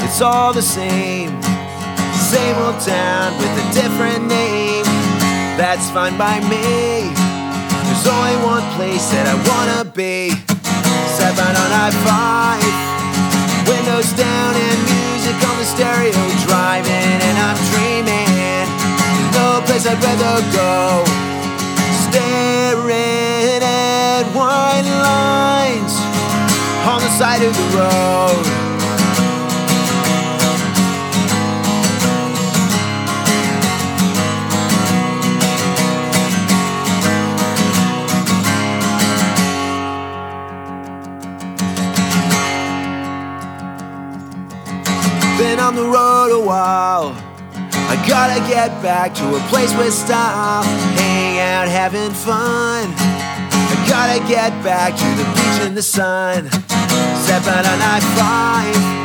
it's all the same. Same old town with a different name. That's fine by me. There's only one place that I wanna be. Southbound on I-5, windows down and music on the stereo, driving and I'm dreaming. No place I'd rather go. Staring at white lines on the side of the road. Been on the road a while. I gotta get back to a place with style, hanging out, having fun. I gotta get back to the beach in the sun. Step out on I-5.